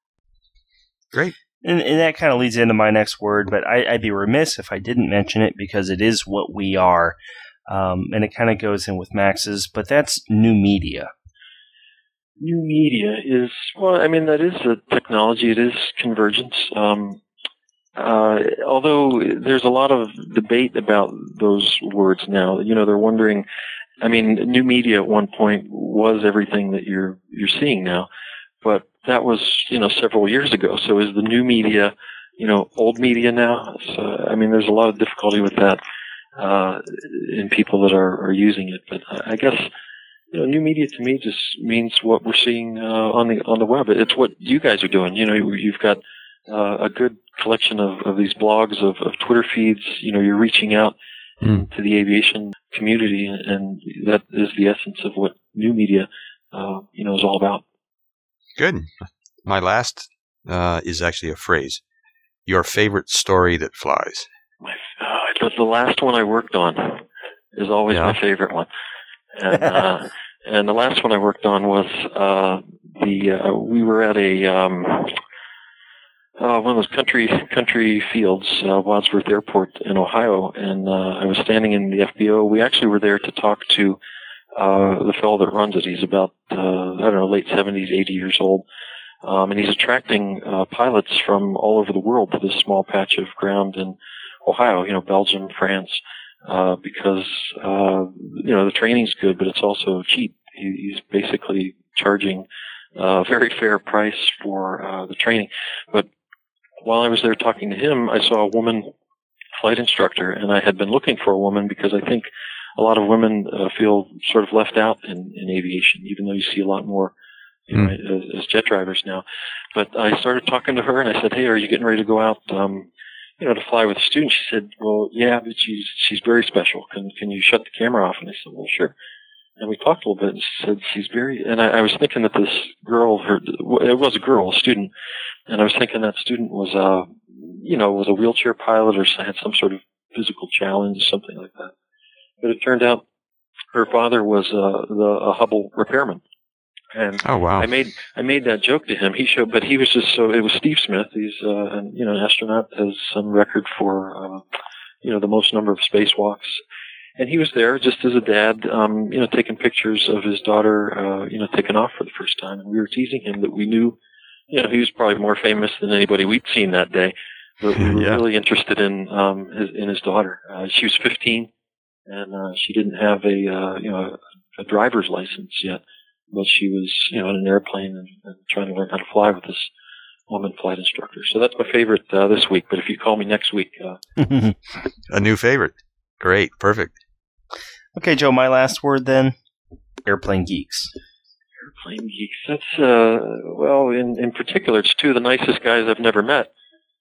Great. And, and that kind of leads into my next word, but I, I'd be remiss if I didn't mention it because it is what we are, um, and it kind of goes in with Max's, but that's new media. New media is, well, I mean, that is a technology. It is convergence. Um, uh, although there's a lot of debate about those words now. You know, they're wondering, I mean, new media at one point was everything that you're, you're seeing now, but that was, you know, several years ago. So is the new media, you know, old media now? So, I mean, there's a lot of difficulty with that, uh, in people that are, are using it, but I guess, you know, new media to me just means what we're seeing uh, on the on the web. It's what you guys are doing. You know, you've got uh, a good collection of, of these blogs, of, of Twitter feeds. You know, you're reaching out mm. to the aviation community, and that is the essence of what new media, uh, you know, is all about. Good. My last uh, is actually a phrase. Your favorite story that flies. My, uh, the last one I worked on is always yeah. my favorite one. And, uh, and the last one I worked on was, uh, the, uh, we were at a, um, uh, one of those country, country fields, uh, Wadsworth Airport in Ohio, and, uh, I was standing in the F B O. We actually were there to talk to, uh, the fellow that runs it. He's about, uh, I don't know, late seventies, eighty years old. Um, and he's attracting, uh, pilots from all over the world to this small patch of ground in Ohio, you know, Belgium, France. Uh, because, uh, you know, the training's good, but it's also cheap. He, he's basically charging a very fair price for, uh, the training. But while I was there talking to him, I saw a woman flight instructor, and I had been looking for a woman because I think a lot of women uh, feel sort of left out in, in aviation, even though you see a lot more, you know, mm. as, as jet drivers now. But I started talking to her, and I said, "Hey, are you getting ready to go out, um, you know, to fly with a student?" She said, "Well, yeah, but she's she's very special. Can can you shut the camera off?" And I said, "Well, sure." And we talked a little bit, and she said she's very. And I, I was thinking that this girl, her, it was a girl, a student, and I was thinking that student was a, you know, was a wheelchair pilot or had some sort of physical challenge, something like that. But it turned out her father was uh, the a Hubble repairman. And oh wow! I made I made that joke to him. He showed, but he was just so. It was Steve Smith. He's uh, an, you know, an astronaut, has some record for uh, you know, the most number of spacewalks. And he was there just as a dad, um, you know, taking pictures of his daughter, uh, you know, taking off for the first time. And we were teasing him that we knew, you know, he was probably more famous than anybody we'd seen that day. But we were yeah. really interested in um, his, in his daughter. Uh, she was fifteen, and uh, she didn't have a, uh, you know, a, a driver's license yet. But she was, you know, in an airplane and, and trying to learn how to fly with this woman flight instructor. So that's my favorite uh, this week. But if you call me next week, uh, a new favorite. Great, perfect. Okay, Joe, my last word then, airplane geeks. Airplane geeks. That's, uh, well, in, in particular, it's two of the nicest guys I've never met.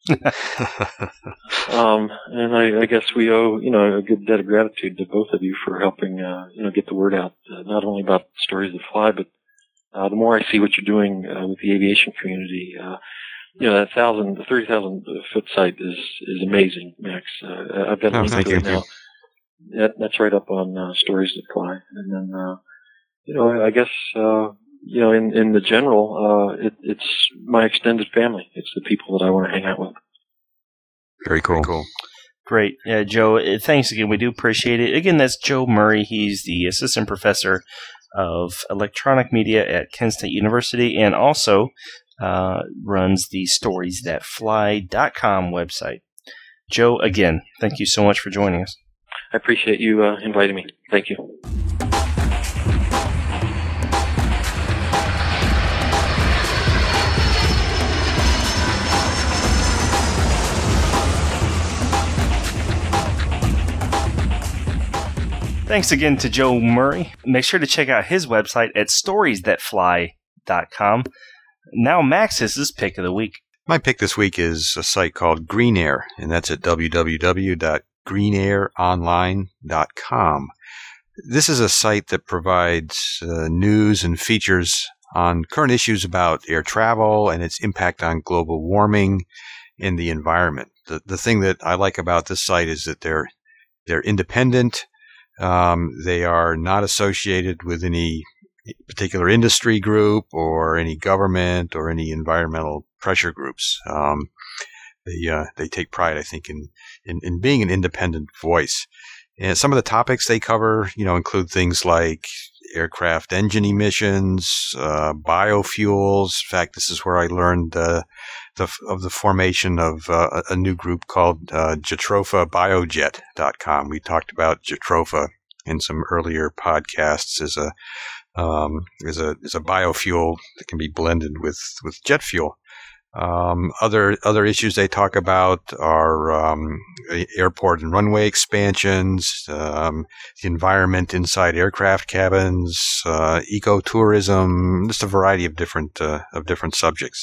um, and I, I guess we owe, you know, a good debt of gratitude to both of you for helping, uh, you know, get the word out, uh, not only about stories that fly, but uh, the more I see what you're doing uh, with the aviation community, uh, you know, that thousand, the thirty thousand foot site is, is amazing, Max. Uh, I've been oh, listening to you. it now. That, that's right up on uh, Stories That Fly. And then, uh, you know, I guess, uh, you know, in, in the general, uh, it, it's my extended family. It's the people that I want to hang out with. Very cool. Very cool. Great. Yeah, Joe, thanks again. We do appreciate it. Again, that's Joe Murray. He's the assistant professor of electronic media at Kent State University and also uh, runs the stories that fly dot com website. Joe, again, thank you so much for joining us. I appreciate you uh, inviting me. Thank you. Thanks again to Joe Murray. Make sure to check out his website at stories that fly dot com. Now, Max is his pick of the week. My pick this week is a site called Green Air, and that's at w w w dot green air online dot com. This is a site that provides uh, news and features on current issues about air travel and its impact on global warming and the environment. The the thing that I like about this site is that they're they're independent. Um, they are not associated with any particular industry group or any government or any environmental pressure groups. Um, they uh, they take pride, I think, in, in in being an independent voice. And some of the topics they cover, you know, include things like aircraft engine emissions, uh, biofuels. In fact, this is where I learned uh, the, of the formation of uh, a new group called uh, Jatropha Biojet dot com. We talked about Jatropha in some earlier podcasts as a um, as a as a biofuel that can be blended with with jet fuel. Um, other other issues they talk about are um, airport and runway expansions, um, the environment inside aircraft cabins, uh, ecotourism, just a variety of different uh, of different subjects.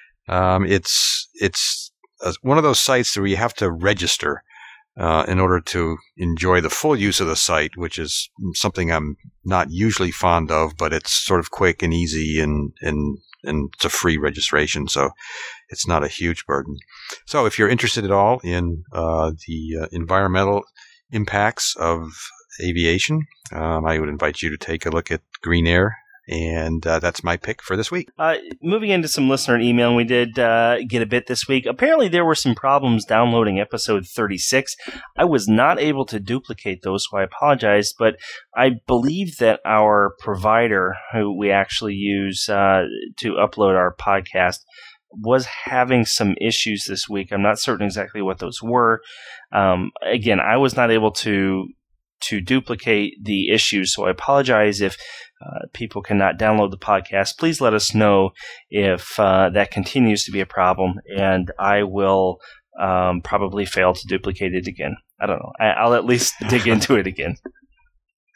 Um, it's it's a, one of those sites where you have to register uh, in order to enjoy the full use of the site, which is something I'm not usually fond of, but it's sort of quick and easy and and and it's a free registration, so it's not a huge burden. So if you're interested at all in uh, the uh, environmental impacts of aviation, um, I would invite you to take a look at Green Air, and uh, that's my pick for this week. Uh, moving into some listener email, we did uh, get a bit this week. Apparently there were some problems downloading episode thirty-six. I was not able to duplicate those, so I apologize, but I believe that our provider, who we actually use uh, to upload our podcast, was having some issues this week. I'm not certain exactly what those were. Um, again, I was not able to to duplicate the issues, so I apologize if uh, people cannot download the podcast. Please let us know if uh, that continues to be a problem, and I will um, probably fail to duplicate it again. I don't know. I, I'll at least dig into it again.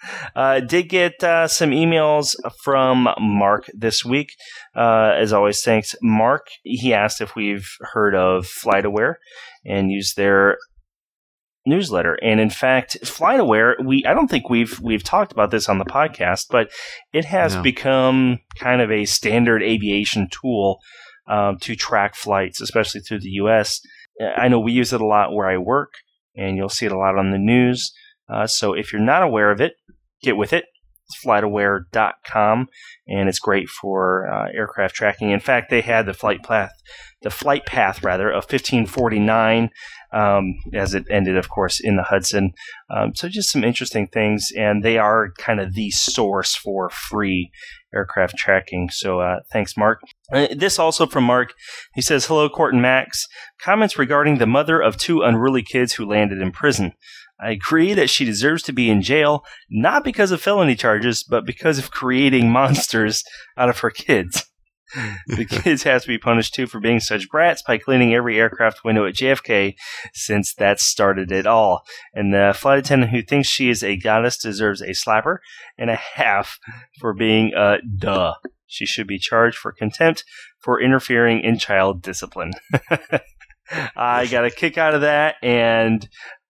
Uh, did get uh, some emails from Mark this week. Uh, as always, thanks, Mark. He asked if we've heard of FlightAware and used their newsletter. And in fact, FlightAware, we I don't think we've we've talked about this on the podcast, but it has no. become kind of a standard aviation tool um, to track flights, especially through the U S. I know we use it a lot where I work, and you'll see it a lot on the news. Uh, so if you're not aware of it, get with it. It's flight aware dot com, and it's great for uh, aircraft tracking. In fact, they had the flight path, the flight path rather, of fifteen forty-nine, um, as it ended, of course, in the Hudson. Um, so just some interesting things, and they are kind of the source for free aircraft tracking. So uh, thanks, Mark. Uh, this also from Mark. He says, "Hello, Court and Max. Comments regarding the mother of two unruly kids who landed in prison. I agree that she deserves to be in jail, not because of felony charges, but because of creating monsters out of her kids. The kids have to be punished, too, for being such brats by cleaning every aircraft window at J F K, since that started it all. And the flight attendant who thinks she is a goddess deserves a slapper and a half for being a duh. She should be charged for contempt for interfering in child discipline." I got a kick out of that, and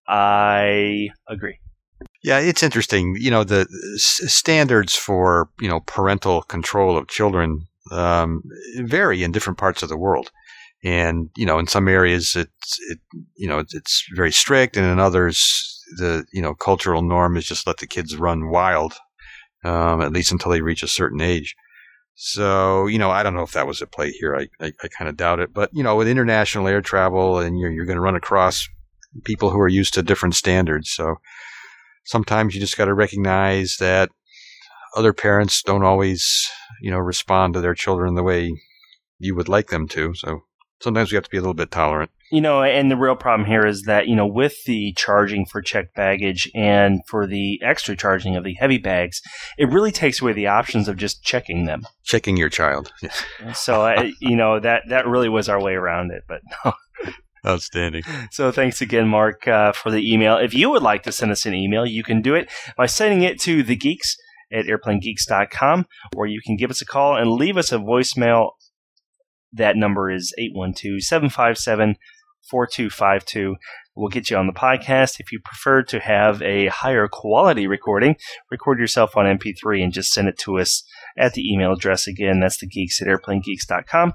I agree. Yeah, it's interesting. You know, the s- standards for, you know, parental control of children um, vary in different parts of the world. And, you know, in some areas it's, it, you know, it's very strict, and in others the, you know, cultural norm is just let the kids run wild, um, at least until they reach a certain age. So, you know, I don't know if that was at play here. I, I, I kind of doubt it. But, you know, with international air travel, and you're, you're going to run across people who are used to different standards. So sometimes you just got to recognize that other parents don't always, you know, respond to their children the way you would like them to. So sometimes we have to be a little bit tolerant. You know, and the real problem here is that, you know, with the charging for checked baggage and for the extra charging of the heavy bags, it really takes away the options of just checking them. Checking your child. So, uh, you know, that, that really was our way around it, but no. Outstanding. So thanks again, Mark, uh, for the email. If you would like to send us an email, you can do it by sending it to thegeeks at airplane geeks dot com, or you can give us a call and leave us a voicemail. That number is eight one two, seven five seven, four two five two. We'll get you on the podcast. If you prefer to have a higher quality recording, record yourself on M P three and just send it to us at the email address. Again, that's thegeeks at airplane geeks dot com.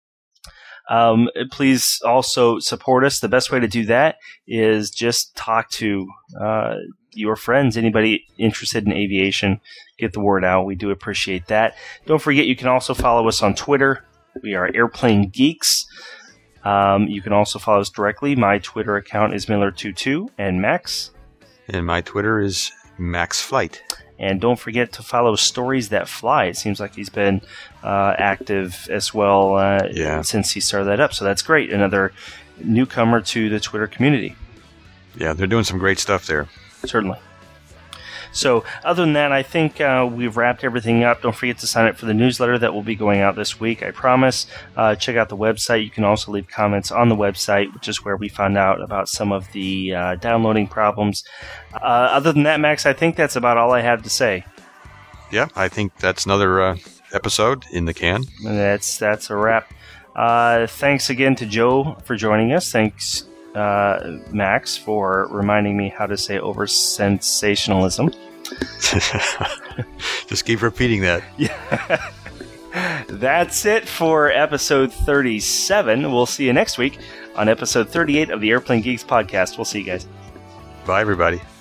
Um, please also support us. The best way to do that is just talk to uh, your friends, anybody interested in aviation. Get the word out. We do appreciate that. Don't forget, you can also follow us on Twitter. We are Airplane Geeks. Um, you can also follow us directly. My Twitter account is Miller twenty-two, and Max. And my Twitter is Max Flight. And don't forget to follow Stories That Fly. It seems like he's been uh, active as well uh, yeah. since he started that up. So that's great. Another newcomer to the Twitter community. Yeah, they're doing some great stuff there. Certainly. So other than that, I think uh, we've wrapped everything up. Don't forget to sign up for the newsletter that will be going out this week, I promise. Uh, check out the website. You can also leave comments on the website, which is where we found out about some of the uh, downloading problems. Uh, other than that, Max, I think that's about all I have to say. Yeah, I think that's another uh, episode in the can. And that's, that's a wrap. Uh, thanks again to Joe for joining us. Thanks, uh, Max, for reminding me how to say over sensationalism. Just keep repeating that. Yeah. That's it for episode thirty-seven. We'll see you next week on episode thirty-eight of the Airplane Geeks podcast. We'll see you guys. Bye, everybody.